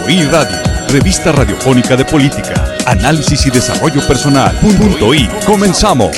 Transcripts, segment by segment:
I Radio, revista radiofónica de política, análisis y desarrollo personal. Punto I. Comenzamos.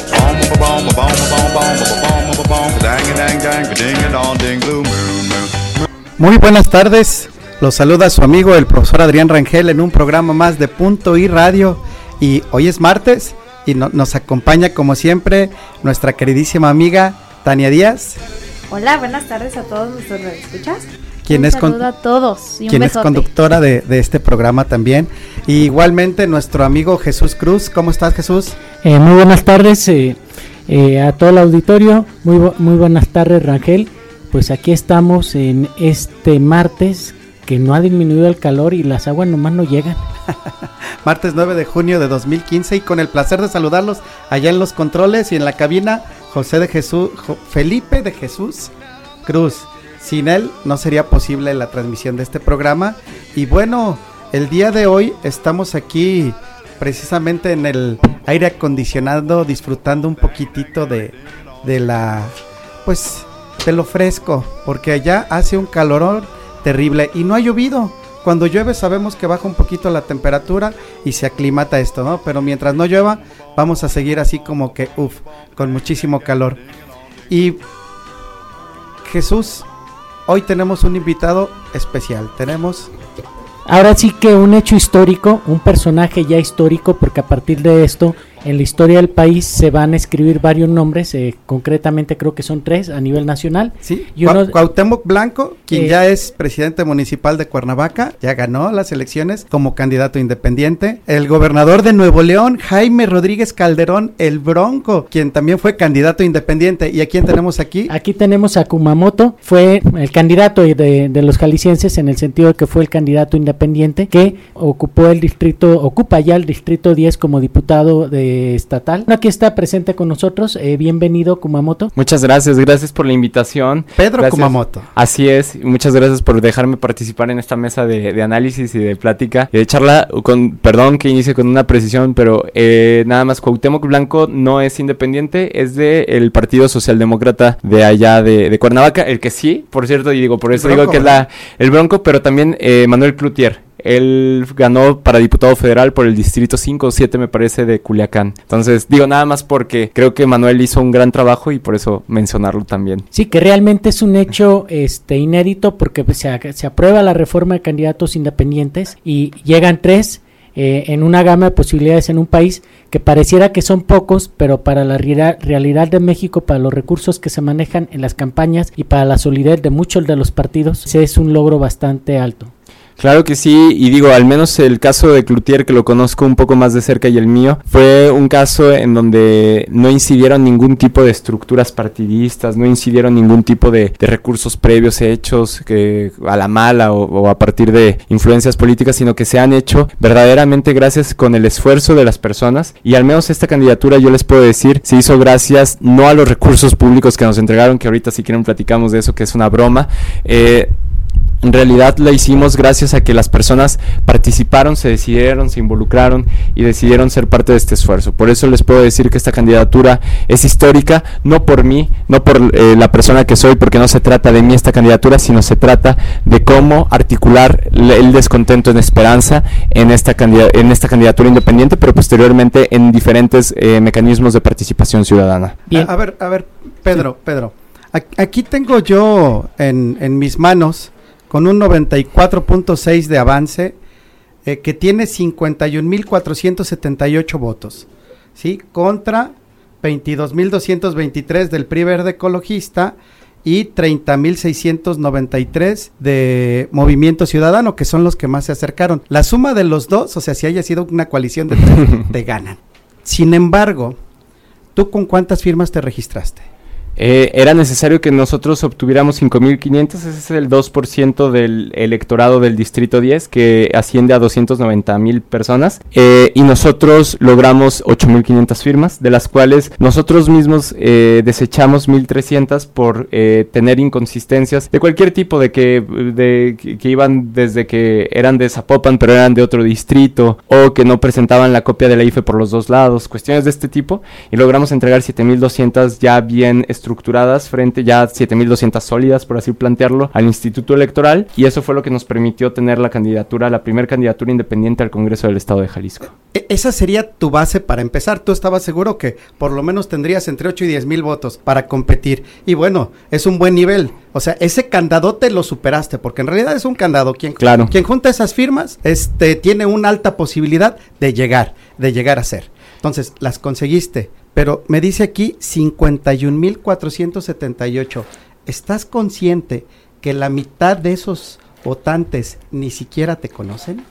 Muy buenas tardes. Los saluda su amigo el profesor Adrián Rangel en un programa más de Punto I Radio. Y hoy es martes y nos acompaña como siempre nuestra queridísima amiga Tania Díaz. Hola, buenas tardes a todos nuestros radioescuchas. Quien un saludo a todos y un quien besote. Es conductora de este programa también. Y igualmente nuestro amigo Jesús Cruz. ¿Cómo estás, Jesús? Muy buenas tardes a todo el auditorio. Muy buenas tardes, Rangel. Pues aquí estamos en este martes que no ha disminuido el calor y las aguas nomás no llegan. Martes 9 de junio de 2015 y con el placer de saludarlos allá en los controles y en la cabina, Felipe de Jesús Cruz. Sin él no sería posible la transmisión de este programa. Y bueno, el día de hoy estamos aquí precisamente en el aire acondicionado, disfrutando un poquitito de lo fresco, porque allá hace un calorón terrible y no ha llovido. Cuando llueve sabemos que baja un poquito la temperatura y se aclimata esto, ¿no? Pero mientras no llueva, vamos a seguir así como que, con muchísimo calor. Y Jesús, hoy tenemos un invitado especial. Ahora sí que un hecho histórico, un personaje ya histórico, porque a partir de esto, en la historia del país se van a escribir varios nombres, concretamente creo que son 3 a nivel nacional. Sí, Cuauhtémoc Blanco, quien ya es presidente municipal de Cuernavaca, ya ganó las elecciones como candidato independiente. El gobernador de Nuevo León, Jaime Rodríguez Calderón, el Bronco, quien también fue candidato independiente. ¿Y a quién tenemos aquí? Aquí tenemos a Kumamoto, fue el candidato de los jaliscienses, en el sentido de que fue el candidato independiente que ocupa ya el distrito 10 como diputado estatal. Aquí está presente con nosotros, bienvenido Kumamoto. Muchas gracias por la invitación. Pedro Kumamoto. Así es, muchas gracias por dejarme participar en esta mesa de análisis y de plática y de charla. Perdón que inicie con una precisión, pero nada más, Cuauhtémoc Blanco no es independiente, es del Partido Socialdemócrata de allá de Cuernavaca, el que sí, por cierto, y por eso digo que es el Bronco, pero también Manuel Cloutier. Él ganó para diputado federal por el distrito 5 o 7 me parece de Culiacán. Entonces digo nada más porque creo que Manuel hizo un gran trabajo y por eso mencionarlo también. Sí, que realmente es un hecho inédito porque se aprueba la reforma de candidatos independientes y llegan 3 en una gama de posibilidades en un país que pareciera que son pocos, pero para la realidad de México, para los recursos que se manejan en las campañas y para la solidez de muchos de los partidos, es un logro bastante alto. Claro que sí, y digo, al menos el caso de Cloutier, que lo conozco un poco más de cerca, y el mío, fue un caso en donde no incidieron ningún tipo de estructuras partidistas, no incidieron ningún tipo de recursos previos hechos a la mala o a partir de influencias políticas, sino que se han hecho verdaderamente gracias con el esfuerzo de las personas, y al menos esta candidatura yo les puedo decir, se hizo gracias no a los recursos públicos que nos entregaron, que ahorita si quieren platicamos de eso, que es una broma. En realidad la hicimos gracias a que las personas participaron, se decidieron, se involucraron y decidieron ser parte de este esfuerzo. Por eso les puedo decir que esta candidatura es histórica, no por mí, no por la persona que soy, porque no se trata de mí esta candidatura, sino se trata de cómo articular el descontento en esperanza en esta candidatura independiente, pero posteriormente en diferentes mecanismos de participación ciudadana. Bien. A ver, Pedro, aquí tengo yo en mis manos con un 94.6 de avance, que tiene 51.478 votos, ¿sí? Contra 22.223 del PRI Verde Ecologista y 30.693 de Movimiento Ciudadano, que son los que más se acercaron. La suma de los dos, o sea, si haya sido una coalición de 3, te ganan. Sin embargo, ¿tú con cuántas firmas te registraste? Era necesario que nosotros obtuviéramos 5,500, ese es el 2% del electorado del Distrito 10, que asciende a 290,000 personas, y nosotros logramos 8,500 firmas, de las cuales nosotros mismos desechamos 1,300 por tener inconsistencias de cualquier tipo, de que iban desde que eran de Zapopan pero eran de otro distrito, o que no presentaban la copia de la IFE por los dos lados, cuestiones de este tipo, y logramos entregar 7,200 ya bien estructuradas estructuradas frente ya 7,200 sólidas, por así plantearlo, al Instituto Electoral, y eso fue lo que nos permitió tener la primera candidatura independiente al Congreso del Estado de Jalisco. Esa sería tu base para empezar. Tú estabas seguro que por lo menos tendrías entre 8 y 10 mil votos para competir. Y bueno, es un buen nivel. O sea, ese candadote lo superaste, porque en realidad es un candado. Quien junta esas firmas, tiene una alta posibilidad de llegar a ser. Entonces, las conseguiste. Pero me dice aquí 51,478. ¿Estás consciente que la mitad de esos votantes ni siquiera te conocen?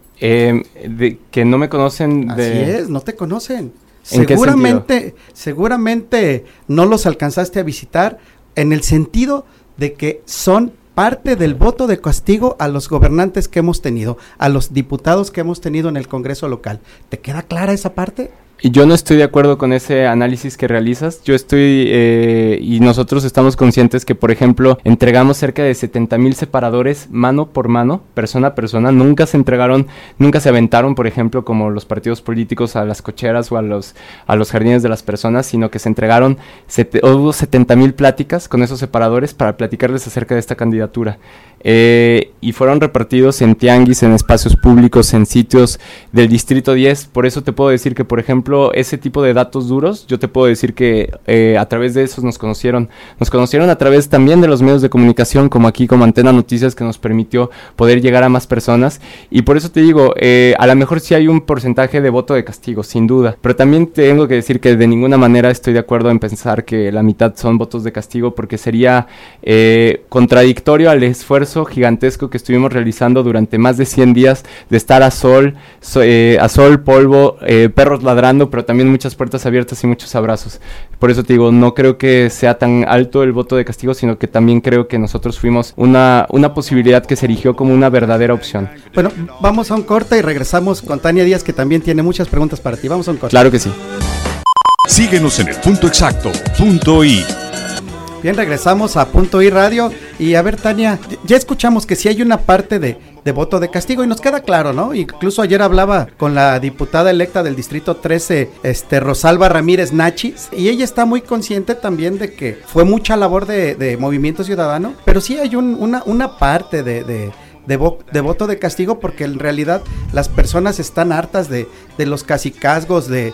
Que no me conocen Así es, no te conocen. ¿En qué sentido? Seguramente no los alcanzaste a visitar en el sentido de que son parte del voto de castigo a los gobernantes que hemos tenido, a los diputados que hemos tenido en el Congreso local. ¿Te queda clara esa parte? Y yo no estoy de acuerdo con ese análisis que realizas. Yo estoy, y nosotros estamos conscientes que, por ejemplo, entregamos cerca de 70,000 separadores mano por mano, persona a persona. Nunca se aventaron, por ejemplo, como los partidos políticos a las cocheras o a los jardines de las personas, sino que se entregaron, hubo 70,000 pláticas con esos separadores para platicarles acerca de esta candidatura. Y fueron repartidos en tianguis, en espacios públicos, en sitios del Distrito 10. Por eso te puedo decir que, por ejemplo, ese tipo de datos duros, yo te puedo decir que a través de esos nos conocieron a través también de los medios de comunicación, como aquí, como Antena Noticias, que nos permitió poder llegar a más personas. Y por eso te digo, a lo mejor sí hay un porcentaje de voto de castigo, sin duda, pero también tengo que decir que de ninguna manera estoy de acuerdo en pensar que la mitad son votos de castigo, porque sería contradictorio al esfuerzo gigantesco que estuvimos realizando durante más de 100 días de estar a sol, polvo, perros ladrando, pero también muchas puertas abiertas y muchos abrazos. Por eso te digo, no creo que sea tan alto el voto de castigo, sino que también creo que nosotros fuimos una posibilidad que se erigió como una verdadera opción. Bueno, vamos a un corte y regresamos con Tania Díaz, que también tiene muchas preguntas para ti. Vamos a un corte. Claro que sí. Síguenos en el punto exacto, .i. Bien, regresamos a Punto I Radio. Y a ver, Tania, ya escuchamos que sí hay una parte de voto de castigo y nos queda claro, ¿no? Incluso ayer hablaba con la diputada electa del Distrito 13, Rosalba Ramírez Nachis, y ella está muy consciente también de que fue mucha labor de Movimiento Ciudadano, pero sí hay una parte de voto de castigo, porque en realidad las personas están hartas de los cacicazgos, de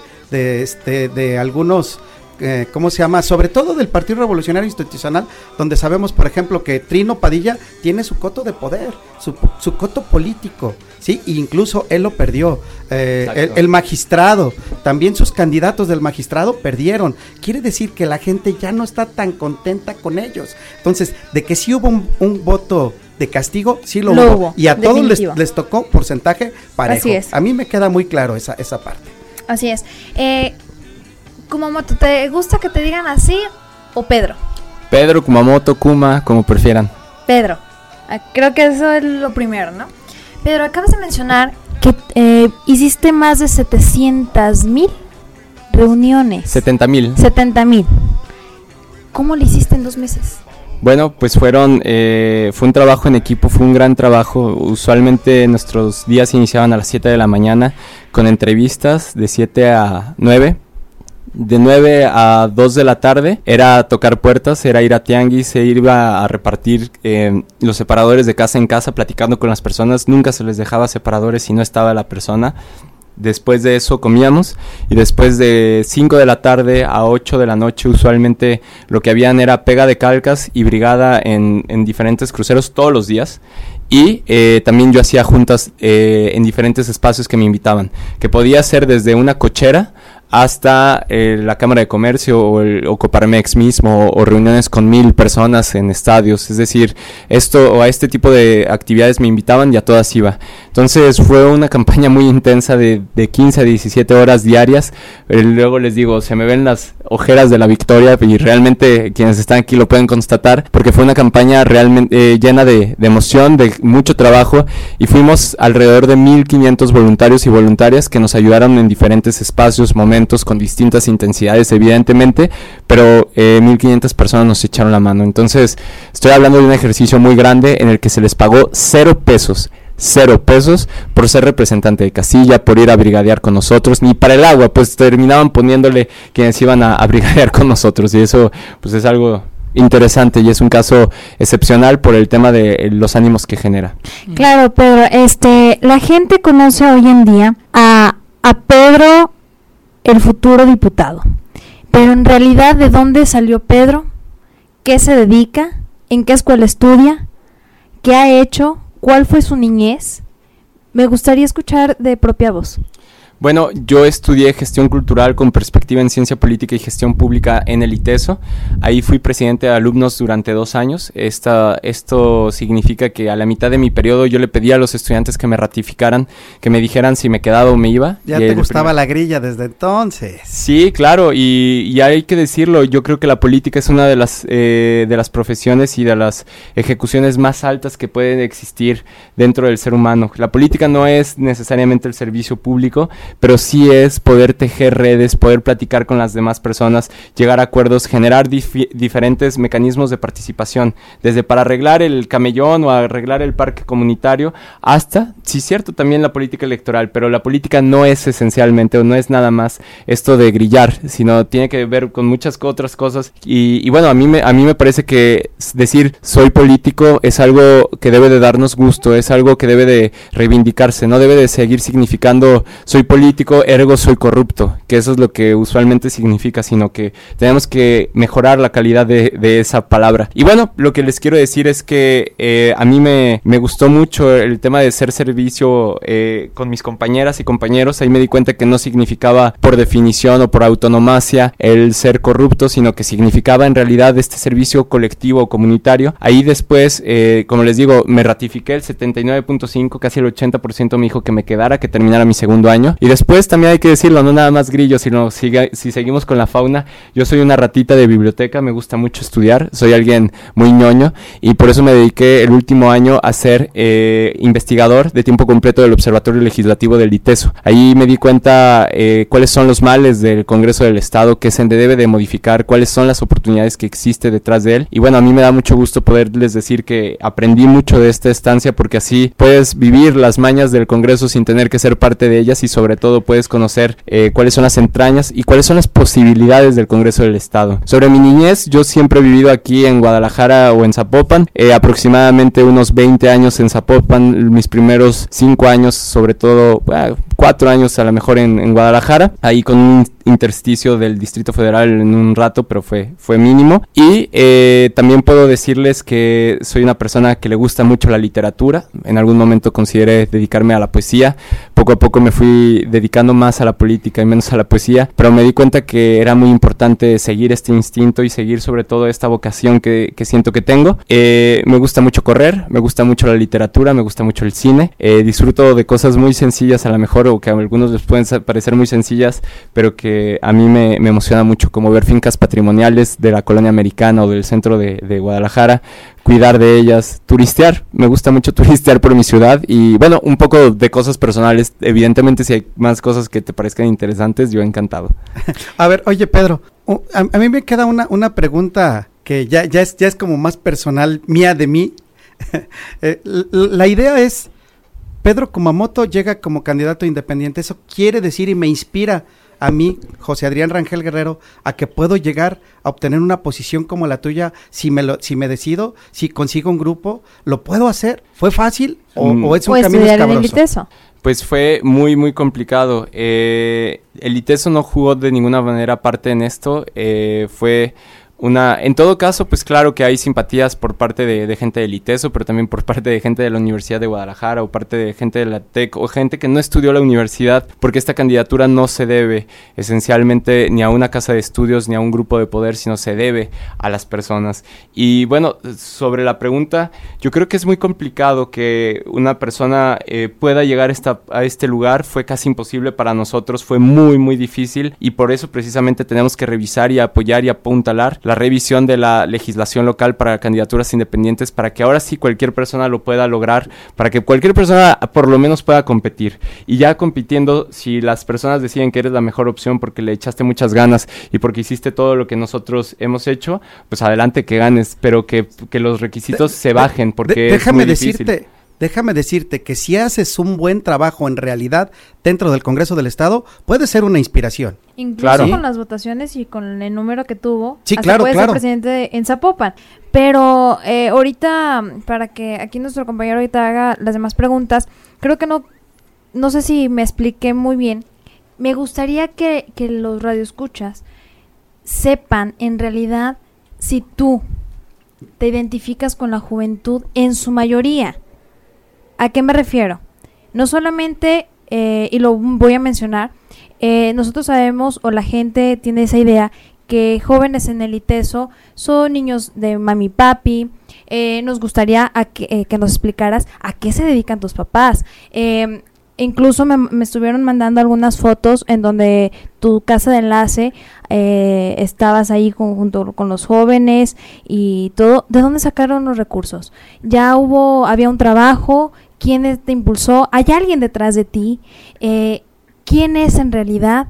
algunos... ¿cómo se llama? Sobre todo del Partido Revolucionario Institucional, donde sabemos, por ejemplo, que Trino Padilla tiene su coto de poder, su coto político, ¿sí? E incluso él lo perdió. El magistrado, también sus candidatos del magistrado perdieron. Quiere decir que la gente ya no está tan contenta con ellos. Entonces, de que sí hubo un voto de castigo, sí lo hubo. Y a todos les tocó porcentaje parejo. Así es. A mí me queda muy claro esa parte. Así es. Kumamoto, ¿te gusta que te digan así o Pedro? Pedro, Kumamoto, Kuma, como prefieran. Pedro, creo que eso es lo primero, ¿no? Pedro, acabas de mencionar que hiciste más de 700,000 reuniones. 70,000. ¿Cómo lo hiciste en 2 meses? Bueno, pues fue un trabajo en equipo, fue un gran trabajo. Usualmente nuestros días iniciaban a las 7 de la mañana con entrevistas de 7 a 9. De 9 a 2 de la tarde era tocar puertas, era ir a tianguis, se iba a repartir los separadores de casa en casa, platicando con las personas. Nunca se les dejaba separadores si no estaba la persona. Después de eso comíamos, y después de 5 de la tarde a 8 de la noche usualmente lo que habían era pega de calcas y brigada en diferentes cruceros todos los días. Y también yo hacía juntas en diferentes espacios que me invitaban, que podía ser desde una cochera hasta la Cámara de Comercio o Coparmex mismo, o reuniones con 1,000 personas en estadios. Es decir, a este tipo de actividades me invitaban y a todas iba. Entonces fue una campaña muy intensa de 15 a 17 horas diarias. Luego les digo, se me ven las ojeras de la victoria, y realmente quienes están aquí lo pueden constatar, porque fue una campaña realmente llena de emoción, de mucho trabajo, y fuimos alrededor de 1,500 voluntarios y voluntarias que nos ayudaron en diferentes espacios, momentos, con distintas intensidades evidentemente, pero 1,500 personas nos echaron la mano. Entonces estoy hablando de un ejercicio muy grande en el que se les pagó 0 pesos 0 pesos por ser representante de casilla, por ir a brigadear con nosotros, ni para el agua, pues terminaban poniéndole quienes iban a brigadear con nosotros, y eso pues es algo interesante y es un caso excepcional por el tema de los ánimos que genera. Claro, Pedro, la gente conoce hoy en día a Pedro, el futuro diputado, pero en realidad, ¿de dónde salió Pedro? ¿Qué se dedica? ¿En qué escuela estudia? ¿Qué ha hecho? ¿Cuál fue su niñez? Me gustaría escuchar de propia voz. Bueno, yo estudié gestión cultural con perspectiva en ciencia política y gestión pública en el ITESO. Ahí fui presidente de alumnos durante 2 años. Esto significa que a la mitad de mi periodo yo le pedí a los estudiantes que me ratificaran, que me dijeran si me quedaba o me iba. Ya te gustaba la grilla desde entonces. Sí, claro, y hay que decirlo, yo creo que la política es una de las profesiones y de las ejecuciones más altas que pueden existir dentro del ser humano. La política no es necesariamente el servicio público, pero sí es poder tejer redes, poder platicar con las demás personas, llegar a acuerdos, generar diferentes mecanismos de participación, desde para arreglar el camellón o arreglar el parque comunitario, hasta, sí cierto, también la política electoral, pero la política no es esencialmente o no es nada más esto de grillar, sino tiene que ver con muchas otras cosas, y bueno, a mí me parece que decir soy político es algo que debe de darnos gusto, es algo que debe de reivindicarse, no debe de seguir significando soy político, ergo soy corrupto, que eso es lo que usualmente significa, sino que tenemos que mejorar la calidad de esa palabra. Y bueno, lo que les quiero decir es que a mí me gustó mucho el tema de ser servicio con mis compañeras y compañeros. Ahí me di cuenta que no significaba por definición o por autonomacia el ser corrupto, sino que significaba en realidad este servicio colectivo o comunitario. Ahí después, como les digo, me ratifiqué el 79.5, casi el 80% me dijo que me quedara, que terminara mi segundo año. Y después también hay que decirlo, no nada más grillos, sino si seguimos con la fauna, yo soy una ratita de biblioteca, me gusta mucho estudiar, soy alguien muy ñoño y por eso me dediqué el último año a ser investigador de tiempo completo del Observatorio Legislativo del ITESO. Ahí me di cuenta cuáles son los males del Congreso del Estado, qué se debe de modificar, cuáles son las oportunidades que existe detrás de él. Y bueno, a mí me da mucho gusto poderles decir que aprendí mucho de esta estancia porque así puedes vivir las mañas del Congreso sin tener que ser parte de ellas y sobre todo puedes conocer cuáles son las entrañas y cuáles son las posibilidades del Congreso del Estado. Sobre mi niñez, yo siempre he vivido aquí en Guadalajara o en Zapopan, aproximadamente unos 20 años en Zapopan, mis primeros 5 años, sobre todo 4 años a lo mejor en Guadalajara, ahí con un intersticio del Distrito Federal en un rato, pero fue mínimo. Y también puedo decirles que soy una persona que le gusta mucho la literatura. En algún momento consideré dedicarme a la poesía. Poco a poco me fui dedicando más a la política y menos a la poesía, pero me di cuenta que era muy importante seguir este instinto y seguir sobre todo esta vocación que siento que tengo. Me gusta mucho correr, me gusta mucho la literatura, me gusta mucho el cine. Disfruto de cosas muy sencillas a lo mejor, o que a algunos les pueden parecer muy sencillas, pero que a mí me emociona mucho, como ver fincas patrimoniales de la colonia americana o del centro de Guadalajara, cuidar de ellas, turistear. Me gusta mucho turistear por mi ciudad y bueno, un poco de cosas personales. Evidentemente, si hay más cosas que te parezcan interesantes, yo encantado. A ver, oye Pedro, a mí me queda una pregunta que ya es como más personal mía de mí. La idea es, Pedro Kumamoto llega como candidato independiente. Eso quiere decir y me inspira a mí, José Adrián Rangel Guerrero, a que puedo llegar a obtener una posición como la tuya si me decido, si consigo un grupo, ¿lo puedo hacer? ¿Fue fácil o es un camino escabroso? Pues fue muy, muy complicado. El ITESO no jugó de ninguna manera parte en esto. En todo caso, pues claro que hay simpatías por parte de gente del ITESO, pero también por parte de gente de la Universidad de Guadalajara o parte de gente de la TEC o gente que no estudió la universidad, porque esta candidatura no se debe esencialmente ni a una casa de estudios ni a un grupo de poder, sino se debe a las personas. Y bueno, sobre la pregunta, yo creo que es muy complicado que una persona pueda llegar a este lugar. Fue casi imposible para nosotros, fue muy, muy difícil y por eso precisamente tenemos que revisar y apoyar y apuntalar la revisión de la legislación local para candidaturas independientes, para que ahora sí cualquier persona lo pueda lograr, para que cualquier persona por lo menos pueda competir. Y ya compitiendo, si las personas deciden que eres la mejor opción porque le echaste muchas ganas y porque hiciste todo lo que nosotros hemos hecho, pues adelante que ganes, pero que los requisitos se bajen, porque déjame es muy difícil. decirte, déjame decirte que si haces un buen trabajo en realidad dentro del Congreso del Estado, puede ser una inspiración. Incluso Claro. con las votaciones y con el número que tuvo, Sí, hasta claro, puede claro. ser presidente en Zapopan. Pero ahorita, para que aquí nuestro compañero ahorita haga las demás preguntas, creo que no sé si me expliqué muy bien. Me gustaría que los radioescuchas sepan en realidad si tú te identificas con la juventud en su mayoría. ¿A qué me refiero? No solamente, y lo voy a mencionar, nosotros sabemos, o la gente tiene esa idea, que jóvenes en el ITESO son niños de mami y papi. Nos gustaría que nos explicaras a qué se dedican tus papás. Incluso me estuvieron mandando algunas fotos en donde tu casa de enlace estabas ahí junto con los jóvenes y todo. ¿De dónde sacaron los recursos? Había un trabajo. ¿Quién te impulsó? ¿Hay alguien detrás de ti? ¿Quién es en realidad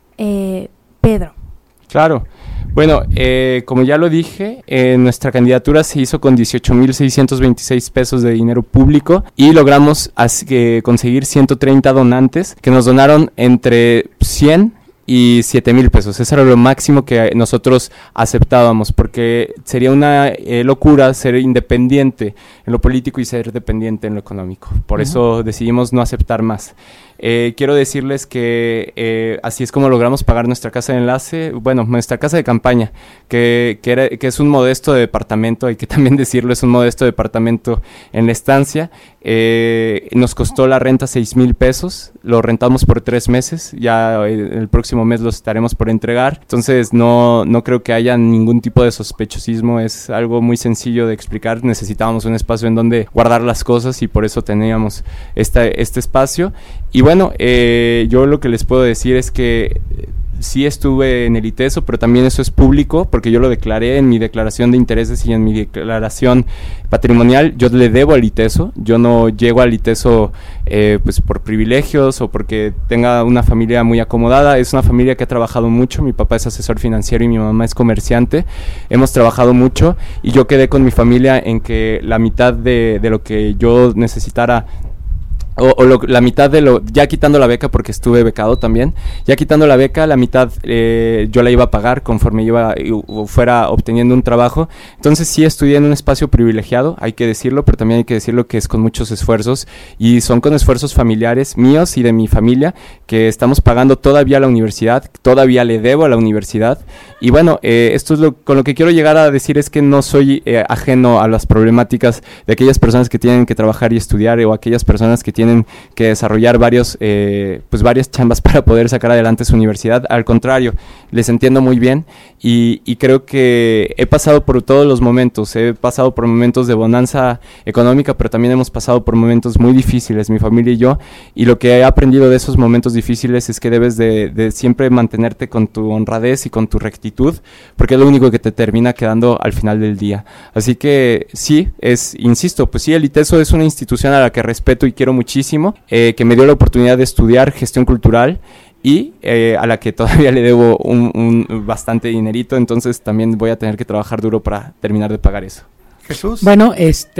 Pedro? Claro. Bueno, como ya lo dije, nuestra candidatura se hizo con 18,626 pesos de dinero público y logramos conseguir 130 donantes que nos donaron entre 100 y 7,000 pesos. Eso era lo máximo que nosotros aceptábamos, porque sería una locura ser independiente en lo político y ser dependiente en lo económico. Por eso decidimos no aceptar más. Quiero decirles que así es como logramos pagar nuestra casa de enlace, bueno, nuestra casa de campaña, que es un modesto departamento, hay que también decirlo, es un modesto departamento en la estancia. Nos costó la renta 6,000 pesos, lo rentamos por 3 meses, ya el próximo mes los estaremos por entregar, entonces no creo que haya ningún tipo de sospechosismo, es algo muy sencillo de explicar. Necesitábamos un espacio en donde guardar las cosas y por eso teníamos este espacio. Y bueno, yo lo que les puedo decir es que sí estuve en el ITESO, pero también eso es público, porque yo lo declaré en mi declaración de intereses y en mi declaración patrimonial. Yo le debo al ITESO, yo no llego al ITESO pues por privilegios o porque tenga una familia muy acomodada. Es una familia que ha trabajado mucho, mi papá es asesor financiero y mi mamá es comerciante, hemos trabajado mucho y yo quedé con mi familia en que la mitad de lo que yo necesitara, la mitad ya quitando la beca, porque estuve becado también, ya quitando la beca, la mitad yo la iba a pagar conforme fuera obteniendo un trabajo. Entonces sí estudié en un espacio privilegiado, hay que decirlo, pero también hay que decirlo que es con muchos esfuerzos, y son con esfuerzos familiares míos y de mi familia, que estamos pagando todavía la universidad, todavía le debo a la universidad. Y bueno, esto es con lo que quiero llegar a decir, es que no soy ajeno a las problemáticas de aquellas personas que tienen que trabajar y estudiar, o aquellas personas que tienen que desarrollar varias chambas para poder sacar adelante su universidad. Al contrario, les entiendo muy bien y creo que he pasado por todos los momentos, he pasado por momentos de bonanza económica, pero también hemos pasado por momentos muy difíciles, mi familia y yo, y lo que he aprendido de esos momentos difíciles es que debes de siempre mantenerte con tu honradez y con tu rectitud, porque es lo único que te termina quedando al final del día. Así que sí, insisto, pues sí, el ITESO es una institución a la que respeto y quiero muchísimo, que me dio la oportunidad de estudiar gestión cultural y a la que todavía le debo un bastante dinerito, entonces también voy a tener que trabajar duro para terminar de pagar eso. Jesús. Bueno,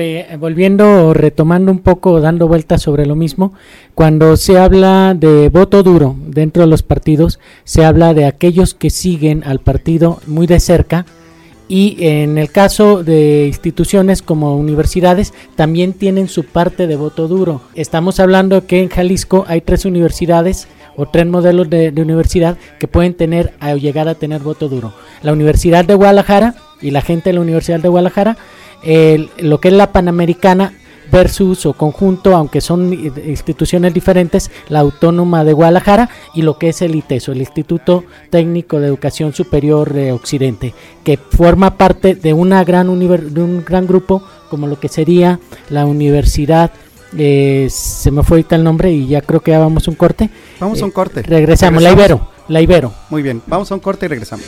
retomando un poco, dando vueltas sobre lo mismo, cuando se habla de voto duro dentro de los partidos, se habla de aquellos que siguen al partido muy de cerca, y en el caso de instituciones como universidades también tienen su parte de voto duro. Estamos hablando que en Jalisco hay 3 universidades o 3 modelos de universidad que pueden tener o llegar a tener voto duro. La Universidad de Guadalajara y la gente de la Universidad de Guadalajara, lo que es la Panamericana versus o conjunto, aunque son instituciones diferentes, la Autónoma de Guadalajara, y lo que es el ITESO, el Instituto Técnico de Educación Superior de Occidente, que forma parte de de un gran grupo como lo que sería la universidad. Se me fue ahorita el nombre y ya creo que ya vamos a un corte. Vamos a un corte. Regresamos. La Ibero. Muy bien, vamos a un corte y regresamos.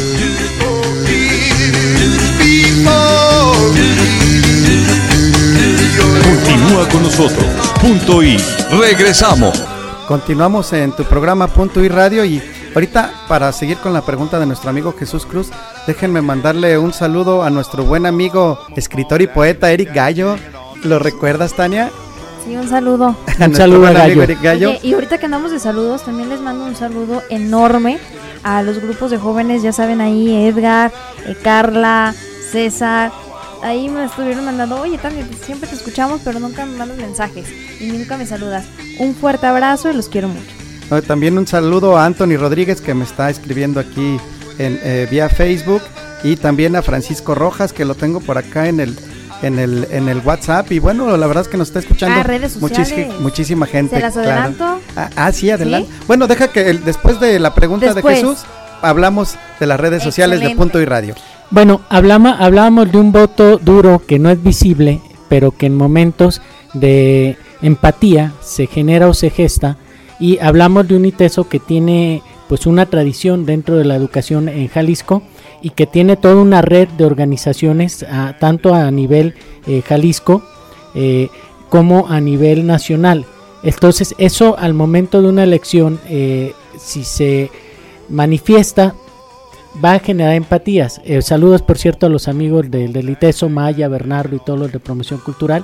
Continúa con nosotros. Punto I. Regresamos. Continuamos en tu programa Punto I Radio, y ahorita, para seguir con la pregunta de nuestro amigo Jesús Cruz, déjenme mandarle un saludo a nuestro buen amigo, escritor y poeta Eric Gallo, ¿Lo recuerdas, Tania? Sí, un saludo. Un saludo a Gallo. Gallo. Oye, y ahorita que andamos de saludos, también les mando un saludo enorme a los grupos de jóvenes, ya saben ahí, Edgar, Carla, César. Ahí me estuvieron mandando, oye Tania, siempre te escuchamos, pero nunca me mandas mensajes y nunca me saludas. Un fuerte abrazo y los quiero mucho. También un saludo a Anthony Rodríguez, que me está escribiendo aquí en vía Facebook, y también a Francisco Rojas, que lo tengo por acá en el WhatsApp. Y bueno, la verdad es que nos está escuchando redes sociales. Muchísima gente. ¿Se las adelanto? Sí, adelante. ¿Sí? Bueno, deja que después de la pregunta de Jesús, hablamos de las redes sociales de Punto y Radio. Bueno, hablábamos de un voto duro que no es visible, pero que en momentos de empatía se genera o se gesta, y hablamos de un ITESO que tiene pues una tradición dentro de la educación en Jalisco y que tiene toda una red de organizaciones tanto a nivel Jalisco como a nivel nacional. Entonces eso al momento de una elección, si se manifiesta, va a generar empatías. Saludos, por cierto, a los amigos del ITESO, Maya, Bernardo y todos los de promoción cultural.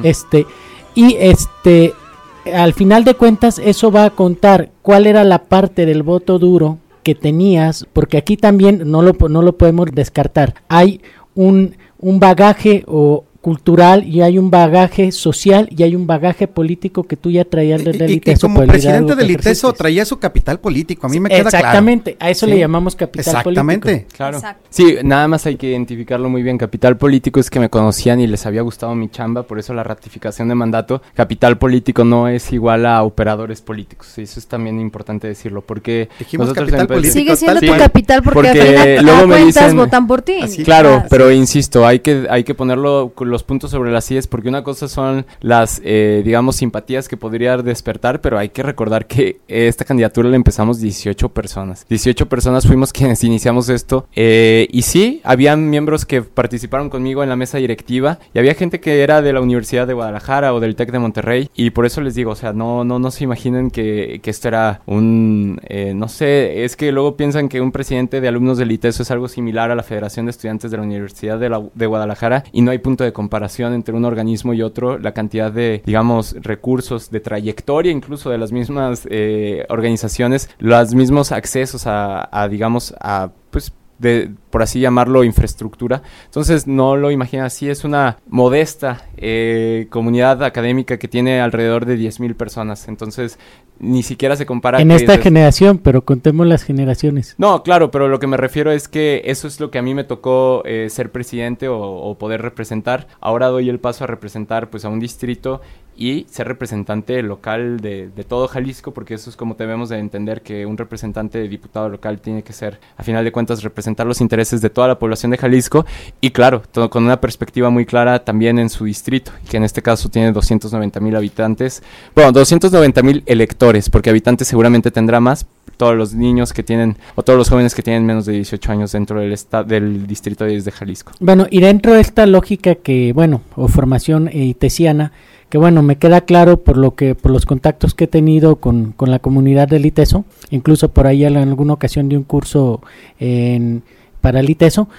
Al final de cuentas, eso va a contar cuál era la parte del voto duro que tenías, porque aquí también no lo podemos descartar. Hay un bagaje cultural, y hay un bagaje social, y hay un bagaje político que tú ya traías desde el ITESO. Y como presidente del ITESO traía su capital político, a mí me queda claro. Exactamente, a eso le llamamos capital político. Claro. Exacto. Sí, nada más hay que identificarlo muy bien. Capital político es que me conocían y les había gustado mi chamba, por eso la ratificación de mandato. Capital político no es igual a operadores políticos, eso es también importante decirlo, porque dijimos nosotros capital político. Sigue siendo tal tu cual. capital, porque al final luego me cuentas dicen, votan por ti. Claro, pero insisto, hay que ponerlo los puntos sobre las IES, porque una cosa son las, digamos, simpatías que podría despertar, pero hay que recordar que esta candidatura la empezamos 18 personas. 18 personas fuimos quienes iniciamos esto, y sí, habían miembros que participaron conmigo en la mesa directiva, y había gente que era de la Universidad de Guadalajara o del TEC de Monterrey, y por eso les digo, o sea, no se imaginen que esto era un, no sé, es que luego piensan que un presidente de alumnos del ITESO es algo similar a la Federación de Estudiantes de la Universidad de Guadalajara, y no hay punto de comparación entre un organismo y otro, la cantidad de, digamos, recursos, de trayectoria incluso de las mismas organizaciones, los mismos accesos digamos, pues, por así llamarlo, infraestructura. Entonces no lo imagina así, es una modesta comunidad académica que tiene alrededor de 10,000 personas, entonces ni siquiera se compara en esta generación, pero contemos las generaciones. No, claro, pero lo que me refiero es que eso es lo que a mí me tocó ser presidente o poder representar. Ahora doy el paso a representar pues a un distrito y ser representante local de todo Jalisco, porque eso es como debemos de entender que un representante de diputado local tiene que ser, a final de cuentas, representar los intereses de toda la población de Jalisco, y claro, todo con una perspectiva muy clara también en su distrito, que en este caso tiene 290,000 habitantes, bueno, 290,000 electores, porque habitantes seguramente tendrá más, todos los niños que tienen, o todos los jóvenes que tienen menos de 18 años dentro del distrito de Jalisco. Bueno, y dentro de esta lógica que, bueno, o formación itesiana, que bueno, me queda claro por los contactos que he tenido con la comunidad del ITESO, incluso por ahí en alguna ocasión de un curso para el ITESO,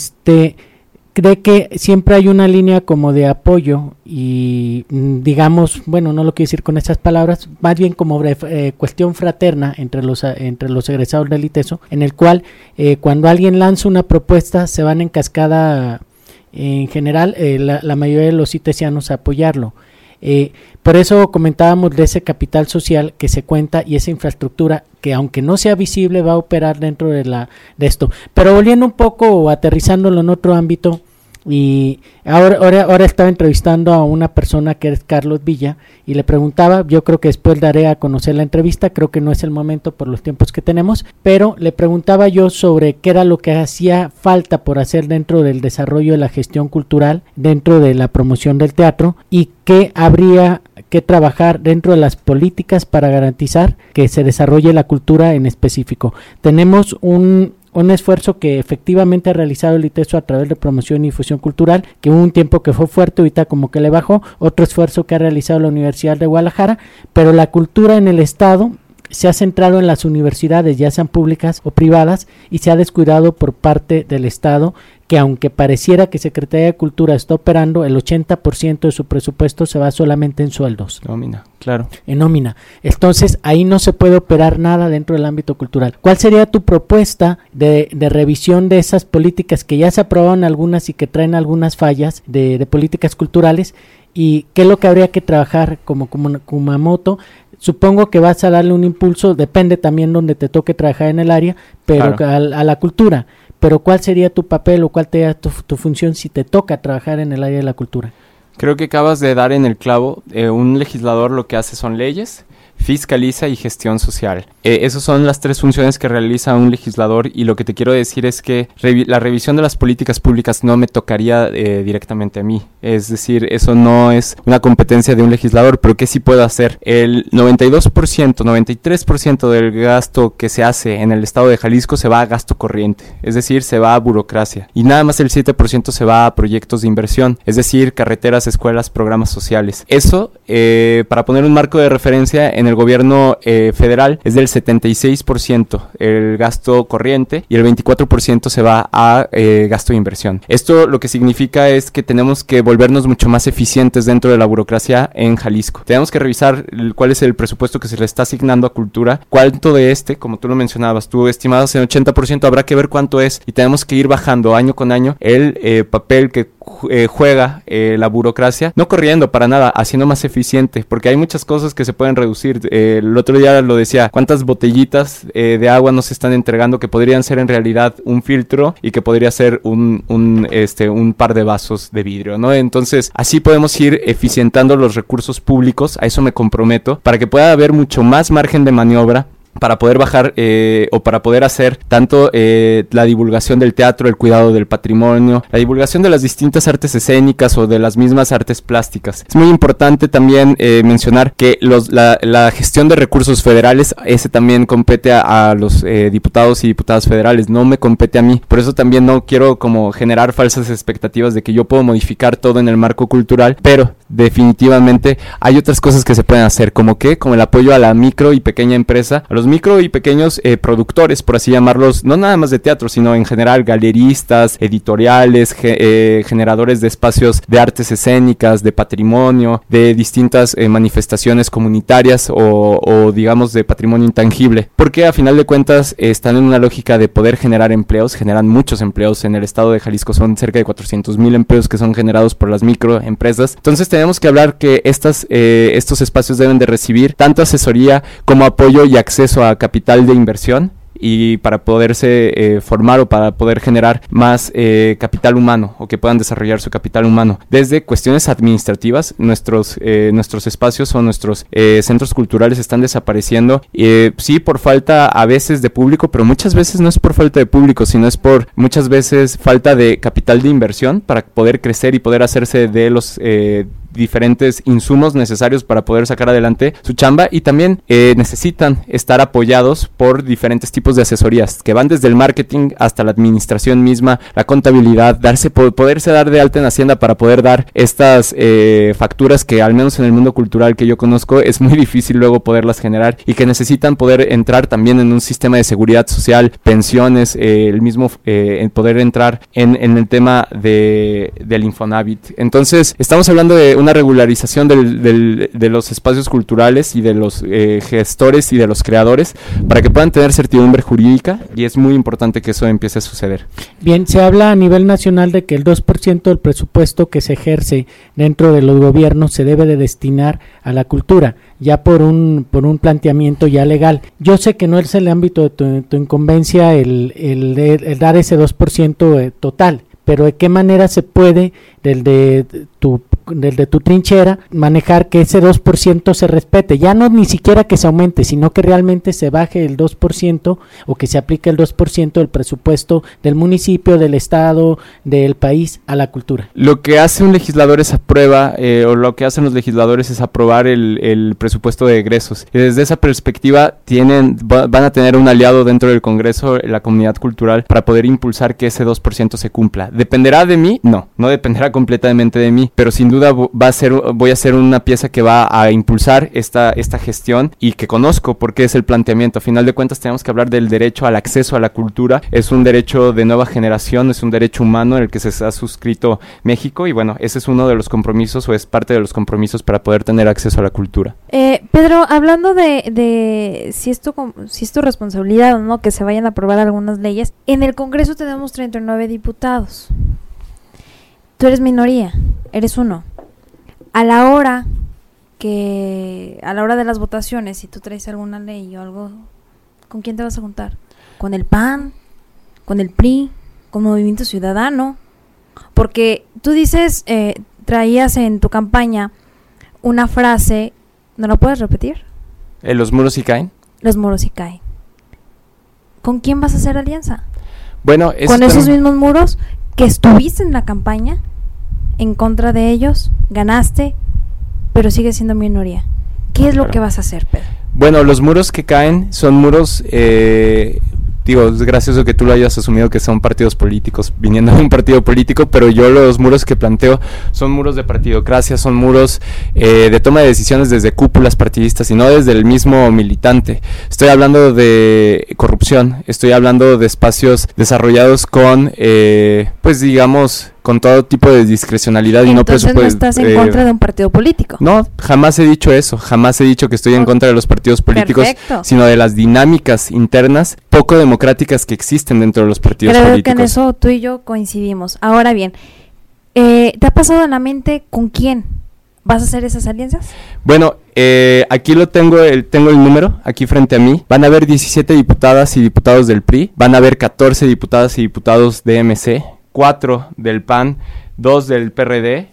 cree que siempre hay una línea como de apoyo y digamos, bueno, no lo quiero decir con estas palabras, más bien como cuestión fraterna entre los egresados del ITESO, en el cual cuando alguien lanza una propuesta se van en cascada, en general la mayoría de los itesianos a apoyarlo. Por eso comentábamos de ese capital social que se cuenta y esa infraestructura que aunque no sea visible va a operar dentro de esto. Pero volviendo un poco o aterrizándolo en otro ámbito, y ahora estaba entrevistando a una persona que es Carlos Villa y le preguntaba, yo creo que después daré a conocer la entrevista, creo que no es el momento por los tiempos que tenemos, pero le preguntaba yo sobre qué era lo que hacía falta por hacer dentro del desarrollo de la gestión cultural, dentro de la promoción del teatro, y qué habría que trabajar dentro de las políticas para garantizar que se desarrolle la cultura en específico. Tenemos un esfuerzo que efectivamente ha realizado el ITESO a través de promoción y difusión cultural, que hubo un tiempo que fue fuerte, ahorita como que le bajó, otro esfuerzo que ha realizado la Universidad de Guadalajara, pero la cultura en el estado se ha centrado en las universidades, ya sean públicas o privadas, y se ha descuidado por parte del estado, que aunque pareciera que Secretaría de Cultura está operando, el 80% de su presupuesto se va solamente en sueldos. Nómina, claro. En nómina. Entonces, ahí no se puede operar nada dentro del ámbito cultural. ¿Cuál sería tu propuesta de revisión de esas políticas que ya se aprobaron algunas y que traen algunas fallas de políticas culturales? ¿Y qué es lo que habría que trabajar como Kumamoto? Supongo que vas a darle un impulso, depende también donde te toque trabajar en el área, pero claro, a la cultura. Pero ¿cuál sería tu papel o cuál sería tu función si te toca trabajar en el área de la cultura? Creo que acabas de dar en el clavo. Un legislador lo que hace son leyes, fiscaliza y gestión social. Esas son las tres funciones que realiza un legislador, y lo que te quiero decir es que la revisión de las políticas públicas no me tocaría directamente a mí. Es decir, eso no es una competencia de un legislador, pero ¿qué sí puedo hacer? El 92%, 93% del gasto que se hace en el estado de Jalisco se va a gasto corriente, es decir, se va a burocracia, y nada más el 7% se va a proyectos de inversión, es decir, carreteras, escuelas, programas sociales. Eso, para poner un marco de referencia, en el gobierno federal es del 76% el gasto corriente y el 24% se va a gasto de inversión. Esto lo que significa es que tenemos que volvernos mucho más eficientes dentro de la burocracia en Jalisco. Tenemos que revisar cuál es el presupuesto que se le está asignando a cultura, cuánto de como tú lo mencionabas, tú estimabas en 80%, habrá que ver cuánto es, y tenemos que ir bajando año con año el papel que juega la burocracia, no corriendo para nada, haciendo más eficiente, porque hay muchas cosas que se pueden reducir. El otro día lo decía, cuántas botellitas de agua nos están entregando que podrían ser en realidad un filtro y que podría ser un par de vasos de vidrio, ¿no? Entonces, así podemos ir eficientando los recursos públicos, a eso me comprometo, para que pueda haber mucho más margen de maniobra para poder bajar o para poder hacer tanto la divulgación del teatro, el cuidado del patrimonio, la divulgación de las distintas artes escénicas o de las mismas artes plásticas. Es muy importante también mencionar que la gestión de recursos federales, ese también compete a los diputados y diputadas federales, no me compete a mí. Por eso también no quiero como generar falsas expectativas de que yo puedo modificar todo en el marco cultural, pero definitivamente hay otras cosas que se pueden hacer, como el apoyo a la micro y pequeña empresa, a los micro y pequeños productores, por así llamarlos, no nada más de teatro, sino en general galeristas, editoriales, generadores de espacios de artes escénicas, de patrimonio, de distintas manifestaciones comunitarias o digamos de patrimonio intangible, porque a final de cuentas están en una lógica de poder generar empleos, generan muchos empleos en el estado de Jalisco, son cerca de 400,000 empleos que son generados por las microempresas. Entonces tenemos que hablar que estos espacios deben de recibir tanto asesoría como apoyo y acceso a capital de inversión, y para poderse formar o para poder generar más capital humano, o que puedan desarrollar su capital humano. Desde cuestiones administrativas, nuestros espacios o nuestros centros culturales están desapareciendo, sí, por falta a veces de público, pero muchas veces no es por falta de público, sino es por muchas veces falta de capital de inversión para poder crecer y poder hacerse de los diferentes insumos necesarios para poder sacar adelante su chamba, y también necesitan estar apoyados por diferentes tipos de asesorías que van desde el marketing hasta la administración misma, la contabilidad, poderse dar de alta en Hacienda para poder dar estas facturas que al menos en el mundo cultural que yo conozco es muy difícil luego poderlas generar, y que necesitan poder entrar también en un sistema de seguridad social, pensiones, el mismo poder entrar en el tema del Infonavit. Entonces estamos hablando de una regularización de los espacios culturales y de los gestores y de los creadores para que puedan tener certidumbre jurídica, y es muy importante que eso empiece a suceder. Bien, se habla a nivel nacional de que el 2% del presupuesto que se ejerce dentro de los gobiernos se debe de destinar a la cultura, ya por un planteamiento ya legal. Yo sé que no es el ámbito de tu incumbencia el dar ese 2% total, pero ¿de qué manera se puede, desde tu trinchera, manejar que ese 2% se respete? Ya no ni siquiera que se aumente, sino que realmente se baje el 2% o que se aplique el 2% del presupuesto del municipio, del estado, del país a la cultura. Lo que hace un legislador es o lo que hacen los legisladores es aprobar el presupuesto de egresos. Y desde esa perspectiva van a tener un aliado dentro del Congreso, la comunidad cultural, para poder impulsar que ese 2% se cumpla. ¿Dependerá de mí? No dependerá completamente de mí, pero sin duda duda voy a ser una pieza que va a impulsar esta gestión y que conozco porque es el planteamiento. A final de cuentas tenemos que hablar del derecho al acceso a la cultura. Es un derecho de nueva generación, es un derecho humano en el que se ha suscrito México y bueno, ese es uno de los compromisos o es parte de los compromisos para poder tener acceso a la cultura. Pedro, hablando de si es tu responsabilidad o no que se vayan a aprobar algunas leyes, en el Congreso tenemos 39 diputados. Tú eres minoría, eres uno. A la hora de las votaciones, si tú traes alguna ley o algo, ¿con quién te vas a juntar? ¿Con el PAN? ¿Con el PRI? ¿Con Movimiento Ciudadano? Porque tú dices, traías en tu campaña una frase, ¿no lo puedes repetir? ¿Los muros sí caen? Los muros sí caen. ¿Con quién vas a hacer alianza? Bueno, ¿con esos mismos muros que estuviste en la campaña en contra de ellos, ganaste, pero sigues siendo minoría? ¿Qué es lo que vas a hacer, Pedro? Bueno, los muros que caen son muros, es gracioso que tú lo hayas asumido que son partidos políticos, viniendo de un partido político, pero yo los muros que planteo son muros de partidocracia, son muros de toma de decisiones desde cúpulas partidistas y no desde el mismo militante. Estoy hablando de corrupción, estoy hablando de espacios desarrollados con, con todo tipo de discrecionalidad. Entonces, y no presupuesto. ¿No estás en contra de un partido político? No, jamás he dicho eso, jamás he dicho que estoy en contra de los partidos políticos, perfecto, sino de las dinámicas internas poco democráticas que existen dentro de los partidos políticos. Creo que en eso tú y yo coincidimos. Ahora bien, ¿te ha pasado en la mente con quién vas a hacer esas alianzas? Bueno, aquí tengo el número, aquí frente a mí. Van a haber 17 diputadas y diputados del PRI, van a haber 14 diputadas y diputados de MC, 4 del PAN, 2 del PRD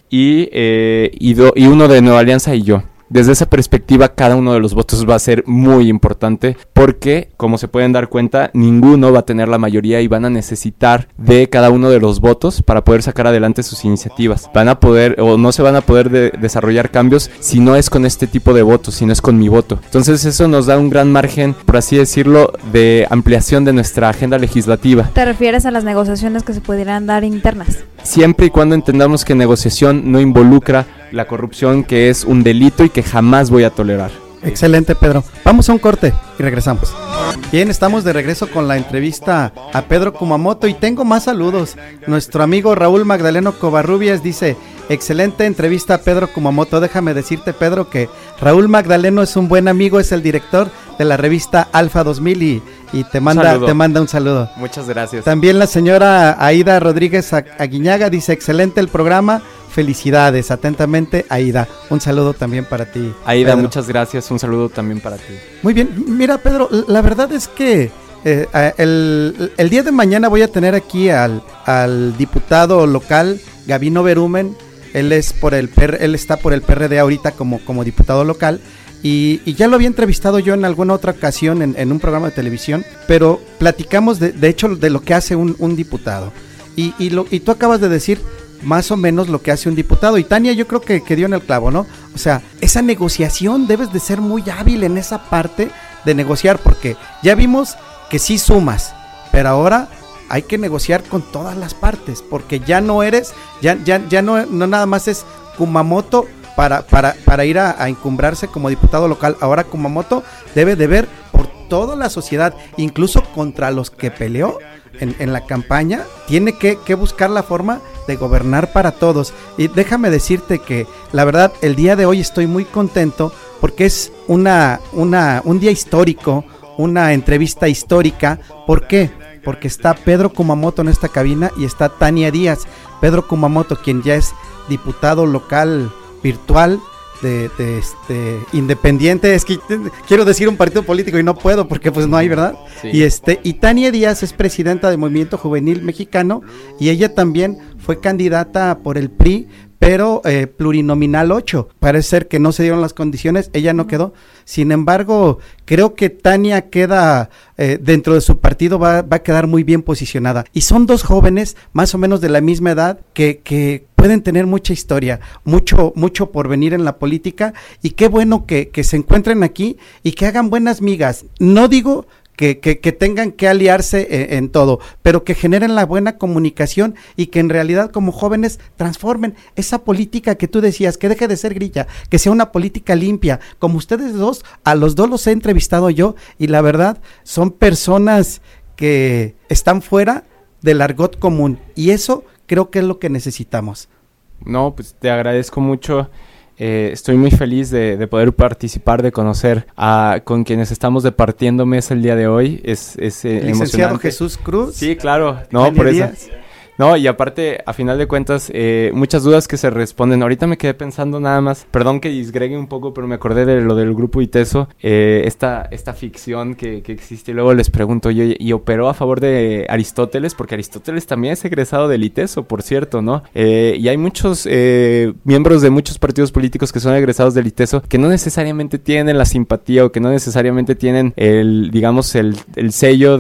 y uno de Nueva Alianza y yo. Desde esa perspectiva, cada uno de los votos va a ser muy importante porque, como se pueden dar cuenta, ninguno va a tener la mayoría y van a necesitar de cada uno de los votos para poder sacar adelante sus iniciativas. Van a poder o no se van a poder desarrollar cambios si no es con este tipo de votos, si no es con mi voto. Entonces eso nos da un gran margen, por así decirlo, de ampliación de nuestra agenda legislativa. ¿Te refieres a las negociaciones que se pudieran dar internas? Siempre y cuando entendamos que negociación no involucra la corrupción, que es un delito y que jamás voy a tolerar. Excelente, Pedro. Vamos a un corte y regresamos. Bien, estamos de regreso con la entrevista a Pedro Kumamoto y tengo más saludos. Nuestro amigo Raúl Magdaleno Covarrubias dice: excelente entrevista a Pedro Kumamoto. Déjame decirte, Pedro, que Raúl Magdaleno es un buen amigo, es el director de la revista Alfa 2000 y te manda un saludo. Muchas gracias. También la señora Aida Rodríguez Aguiñaga dice: excelente el programa, felicidades, atentamente Aida. Un saludo también para ti, Aida, Pedro. Muchas gracias, un saludo también para ti. Muy bien, mira, Pedro, la verdad es que el día de mañana voy a tener aquí al diputado local Gabino Berumen. Él está por el PRD ahorita como diputado local. Y ya lo había entrevistado yo en alguna otra ocasión en un programa de televisión, pero platicamos de hecho de lo que hace un diputado. Y tú acabas de decir más o menos lo que hace un diputado. Y Tania, yo creo que dio en el clavo, ¿no? O sea, esa negociación, debes de ser muy hábil en esa parte de negociar, porque ya vimos que sí sumas, pero ahora hay que negociar con todas las partes, porque ya no no nada más es Kumamoto para ir a encumbrarse como diputado local. Ahora Kumamoto debe de ver por toda la sociedad, incluso contra los que peleó en la campaña. Tiene que buscar la forma de gobernar para todos. Y déjame decirte que la verdad el día de hoy estoy muy contento porque es un día histórico, una entrevista histórica. ¿Por qué? Porque está Pedro Kumamoto en esta cabina y está Tania Díaz. Pedro Kumamoto, quien ya es diputado local virtual de independiente, es que quiero decir un partido político y no puedo porque pues no hay, ¿verdad? Sí. Y Tania Díaz es presidenta del Movimiento Juvenil Mexicano y ella también fue candidata por el PRI, pero plurinominal 8. Parece ser que no se dieron las condiciones, ella no quedó. Sin embargo, creo que Tania queda dentro de su partido, va a quedar muy bien posicionada. Y son dos jóvenes más o menos de la misma edad que pueden tener mucha historia, mucho por venir en la política, y qué bueno que se encuentren aquí y que hagan buenas migas. No digo que tengan que aliarse en todo, pero que generen la buena comunicación y que en realidad como jóvenes transformen esa política que tú decías, que deje de ser grilla, que sea una política limpia. Como ustedes dos, a los dos los he entrevistado yo y la verdad son personas que están fuera del argot común y eso creo que es lo que necesitamos. No, pues te agradezco mucho. Estoy muy feliz de poder participar, de conocer con quienes estamos departiendo mesa el día de hoy. Es licenciado emocionante. Jesús Cruz. Sí, claro. No, por eso. No, y aparte, a final de cuentas, muchas dudas que se responden. Ahorita me quedé pensando nada más, perdón que disgregue un poco, pero me acordé de lo del grupo ITESO, esta ficción que existe. Y luego les pregunto, ¿y operó a favor de Aristóteles? Porque Aristóteles también es egresado del ITESO, por cierto, ¿no? Y hay muchos miembros de muchos partidos políticos que son egresados del ITESO que no necesariamente tienen la simpatía o que no necesariamente tienen el sello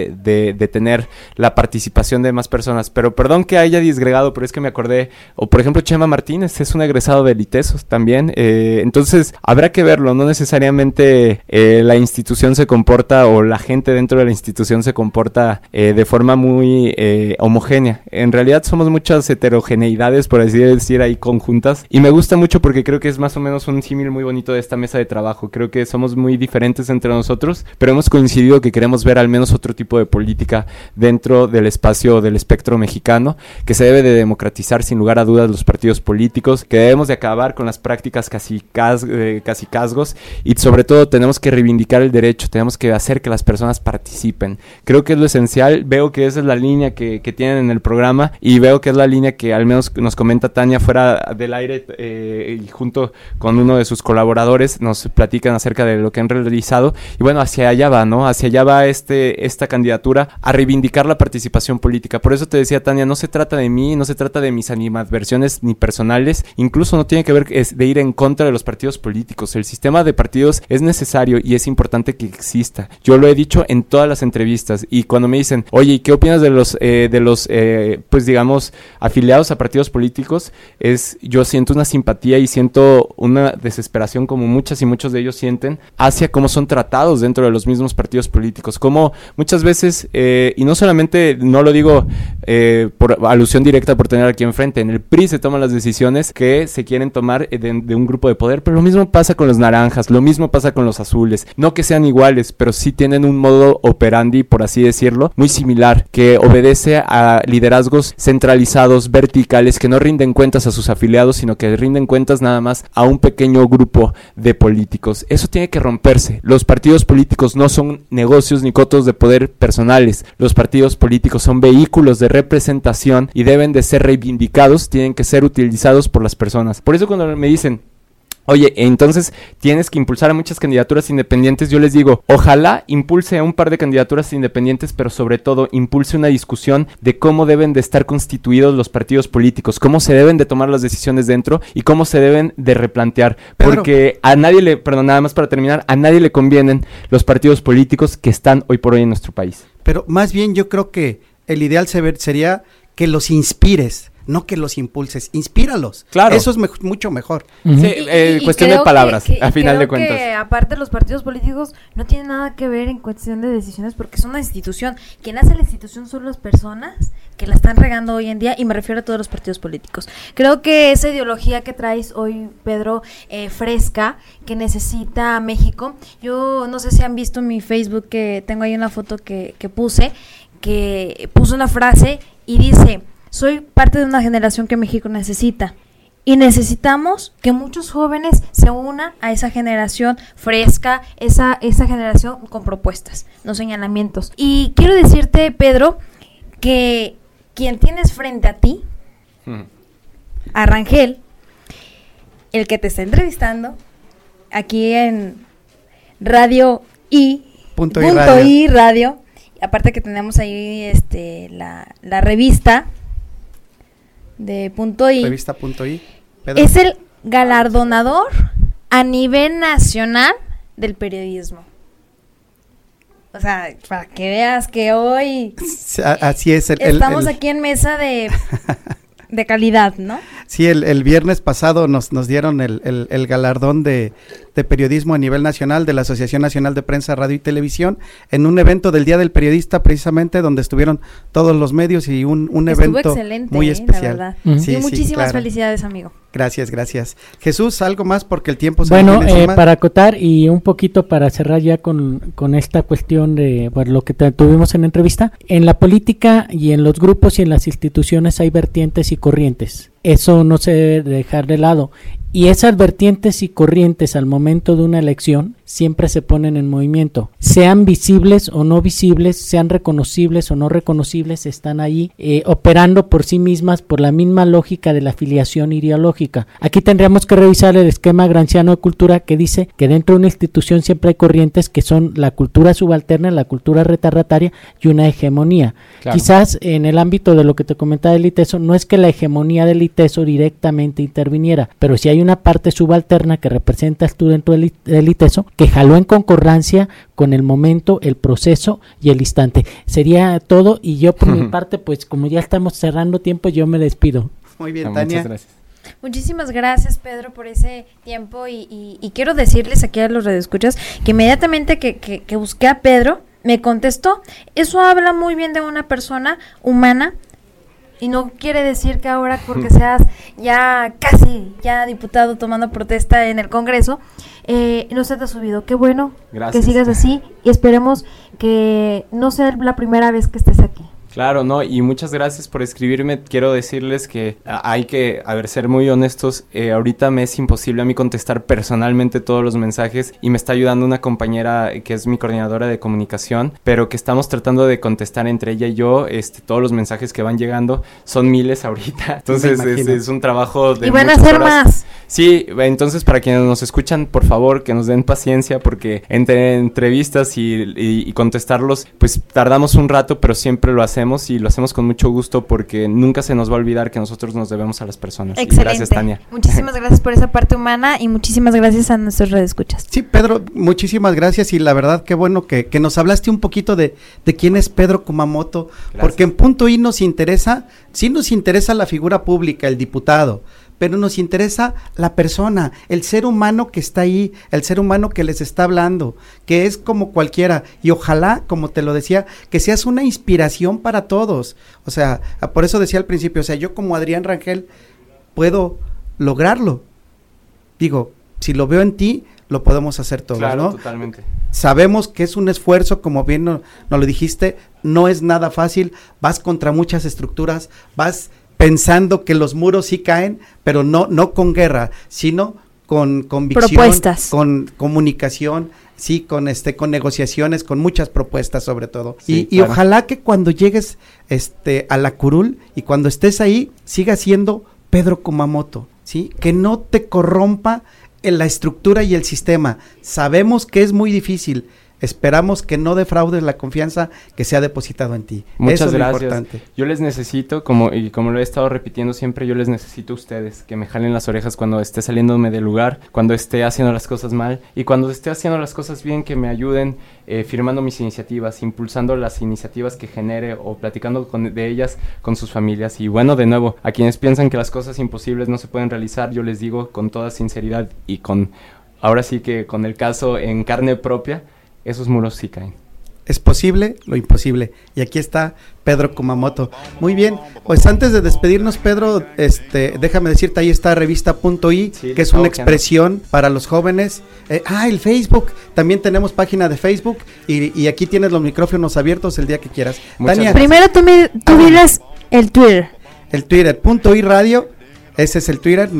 de tener la participación de más personas. Pero perdón que haya disgregado, pero es que me acordé, o por ejemplo Chema Martínez es un egresado del ITESO también, entonces habrá que verlo, no necesariamente la institución se comporta o la gente dentro de la institución se comporta de forma muy homogénea, en realidad somos muchas heterogeneidades, por así decir, ahí conjuntas, y me gusta mucho porque creo que es más o menos un símil muy bonito de esta mesa de trabajo. Creo que somos muy diferentes entre nosotros, pero hemos coincidido que queremos ver al menos otro tipo de política dentro del espacio del espectro mexicano, que se debe de democratizar sin lugar a dudas los partidos políticos, que debemos de acabar con las prácticas cacicazgos y sobre todo tenemos que reivindicar el derecho, tenemos que hacer que las personas participen. Creo que es lo esencial, veo que esa es la línea que tienen en el programa y veo que es la línea que al menos nos comenta Tania fuera del aire y junto con uno de sus colaboradores nos platican acerca de lo que han realizado y bueno, hacia allá va, ¿no? Hacia allá va esta candidatura a reivindicar la participación política. Por eso te decía, Tania, no se trata de mí, no se trata de mis animadversiones ni personales, incluso no tiene que ver de ir en contra de los partidos políticos. El sistema de partidos es necesario y es importante que exista. Yo lo he dicho en todas las entrevistas y cuando me dicen, oye, ¿y qué opinas de los pues digamos, afiliados a partidos políticos? Yo siento una simpatía y siento una desesperación como muchas y muchos de ellos sienten hacia cómo son tratados dentro de los mismos partidos políticos, como muchas veces, y no solamente, no lo digo por alusión directa por tener aquí enfrente, en el PRI se toman las decisiones que se quieren tomar de un grupo de poder, pero lo mismo pasa con los naranjas, lo mismo pasa con los azules, no que sean iguales, pero sí tienen un modo operandi, por así decirlo, muy similar, que obedece a liderazgos centralizados, verticales, que no rinden cuentas a sus afiliados, sino que rinden cuentas nada más a un pequeño grupo de políticos. Eso tiene que romperse. Los partidos políticos no son negocios ni cotos de poder personales, los partidos políticos son vehículos de representación y deben de ser reivindicados, tienen que ser utilizados por las personas. Por eso cuando me dicen, oye, entonces tienes que impulsar a muchas candidaturas independientes, yo les digo, ojalá impulse a un par de candidaturas independientes, pero sobre todo impulse una discusión de cómo deben de estar constituidos los partidos políticos, cómo se deben de tomar las decisiones dentro y cómo se deben de replantear, porque a nadie nada más para terminar, a nadie le convienen los partidos políticos que están hoy por hoy en nuestro país. Pero más bien yo creo que el ideal sería que los inspires, no que los impulses, inspíralos. Claro. Eso es mucho mejor. Uh-huh. Sí, cuestión de palabras, a final de cuentas. Que aparte los partidos políticos no tienen nada que ver en cuestión de decisiones porque son una institución. Quien hace la institución son las personas que la están regando hoy en día y me refiero a todos los partidos políticos. Creo que esa ideología que traes hoy, Pedro, fresca, que necesita México. Yo no sé si han visto mi Facebook que tengo ahí una foto que puse una frase y dice: soy parte de una generación que México necesita y necesitamos que muchos jóvenes se unan a esa generación fresca, esa generación con propuestas, no señalamientos. Y quiero decirte, Pedro, que quien tienes frente a ti, a Rangel, el que te está entrevistando aquí en Radio Punto I Radio, aparte que tenemos ahí la revista de Punto I. Revista Punto I. Pedro. Es el galardonador a nivel nacional del periodismo. O sea, para que veas que hoy así es estamos aquí en mesa de calidad, ¿no? Sí, el viernes pasado nos dieron el galardón de de Periodismo a nivel nacional de la Asociación Nacional de Prensa, Radio y Televisión, en un evento del Día del Periodista, precisamente, donde estuvieron todos los medios y un evento excelente, muy especial. La verdad. Sí, y muchísimas claro. felicidades, amigo. Gracias. Jesús, ¿algo más? Porque el tiempo se Bueno, nos viene encima. para acotar y un poquito para cerrar ya con esta cuestión de lo que tuvimos en la entrevista, en la política y en los grupos y en las instituciones hay vertientes y corrientes. Eso no se debe dejar de lado. Y esas vertientes y corrientes al momento de una elección siempre se ponen en movimiento. Sean visibles o no visibles, sean reconocibles o no reconocibles, están ahí operando por sí mismas por la misma lógica de la afiliación ideológica. Aquí tendríamos que revisar el esquema gramsciano de cultura que dice que dentro de una institución siempre hay corrientes que son la cultura subalterna, la cultura retardataria y una hegemonía. Claro. Quizás en el ámbito de lo que te comentaba del ITESO, no es que la hegemonía del ITESO directamente interviniera, pero sí hay una parte subalterna que representas tú dentro del ITESO que jaló en concordancia con el momento, el proceso y el instante. Sería todo, y yo por mi parte, pues como ya estamos cerrando tiempo, yo me despido. Muy bien, Tania. Muchas gracias. Muchísimas gracias, Pedro, por ese tiempo y quiero decirles aquí a los radioescuchas que inmediatamente que busqué a Pedro, me contestó. Eso habla muy bien de una persona humana. Y no quiere decir que ahora porque seas ya casi diputado tomando protesta en el Congreso, no se te ha subido. Qué bueno. Gracias. Que sigas así y esperemos que no sea la primera vez que estés aquí. Claro, no, y muchas gracias por escribirme. Quiero decirles que hay que, ser muy honestos, ahorita me es imposible a mí contestar personalmente todos los mensajes y me está ayudando una compañera que es mi coordinadora de comunicación, pero que estamos tratando de contestar entre ella y yo, todos los mensajes que van llegando, son miles ahorita, entonces es un trabajo de y van a ser horas. Más. Sí, entonces para quienes nos escuchan, por favor, que nos den paciencia, porque entre entrevistas y contestarlos, pues tardamos un rato, pero siempre lo hacemos y lo hacemos con mucho gusto porque nunca se nos va a olvidar que nosotros nos debemos a las personas. Excelente. Gracias, Tania. Muchísimas gracias por esa parte humana y muchísimas gracias a nuestros radioescuchas. Sí, Pedro, muchísimas gracias y la verdad qué bueno que nos hablaste un poquito de quién es Pedro Kumamoto, gracias. Porque en Punto I nos interesa la figura pública, el diputado, pero nos interesa la persona, el ser humano que está ahí, el ser humano que les está hablando, que es como cualquiera, y ojalá, como te lo decía, que seas una inspiración para todos. O sea, por eso decía al principio, o sea, yo como Adrián Rangel puedo lograrlo. Digo, si lo veo en ti, lo podemos hacer todos, claro, ¿no? Totalmente. Sabemos que es un esfuerzo, como bien nos lo dijiste, no es nada fácil, vas contra muchas estructuras, vas pensando que los muros sí caen, pero no con guerra, sino con convicción, propuestas, con comunicación, sí, con negociaciones, con muchas propuestas sobre todo. Sí, y ojalá que cuando llegues a la curul y cuando estés ahí, siga siendo Pedro Kumamoto, ¿sí? Que no te corrompa en la estructura y el sistema. Sabemos que es muy difícil. Esperamos que no defraudes la confianza que se ha depositado en ti. Muchas Eso gracias. Es lo importante. Yo les necesito, como lo he estado repitiendo siempre, yo les necesito a ustedes, que me jalen las orejas cuando esté saliéndome del lugar, cuando esté haciendo las cosas mal y cuando esté haciendo las cosas bien, que me ayuden firmando mis iniciativas, impulsando las iniciativas que genere o platicando de ellas con sus familias. Y bueno, de nuevo, a quienes piensan que las cosas imposibles no se pueden realizar, yo les digo con toda sinceridad y ahora sí que con el caso en carne propia, esos muros sí caen. Es posible lo imposible. Y aquí está Pedro Kumamoto. Muy bien, pues antes de despedirnos, Pedro, déjame decirte, ahí está revista.i, sí, que es una expresión para los jóvenes. El Facebook, también tenemos página de Facebook y aquí tienes los micrófonos abiertos el día que quieras. Tania, primero tú miras el Twitter. El Twitter, .i radio, ese es el Twitter,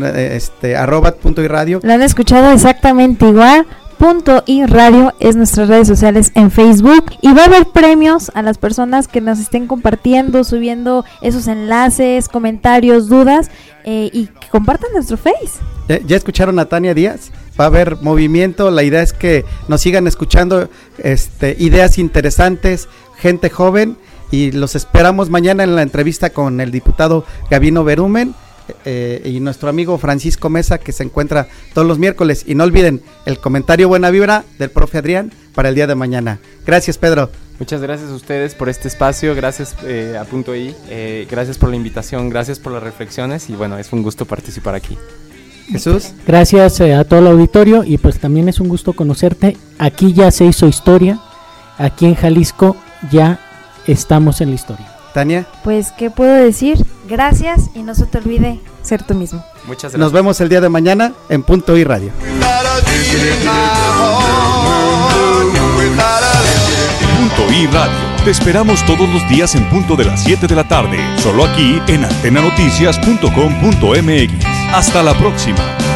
@.i radio. Lo han escuchado exactamente igual. .i radio es nuestras redes sociales en Facebook y va a haber premios a las personas que nos estén compartiendo, subiendo esos enlaces, comentarios, dudas y que compartan nuestro Face. ¿Ya escucharon a Tania Díaz? Va a haber movimiento, la idea es que nos sigan escuchando ideas interesantes, gente joven, y los esperamos mañana en la entrevista con el diputado Gabino Berumen. Y nuestro amigo Francisco Mesa, que se encuentra todos los miércoles. Y no olviden el comentario buena vibra del profe Adrián para el día de mañana. Gracias, Pedro. Muchas gracias a ustedes por este espacio, gracias a .i, gracias por la invitación, gracias por las reflexiones y bueno, es un gusto participar aquí. Jesús. Gracias a todo el auditorio y pues también es un gusto conocerte. Aquí ya se hizo historia, aquí en Jalisco ya estamos en la historia. Tania. Pues, ¿qué puedo decir? Gracias y no se te olvide ser tú mismo. Muchas gracias. Nos vemos el día de mañana en Punto I Radio. Punto I Radio. Te esperamos todos los días en punto de las 7 de la tarde, solo aquí en antenanoticias.com.mx. Hasta la próxima.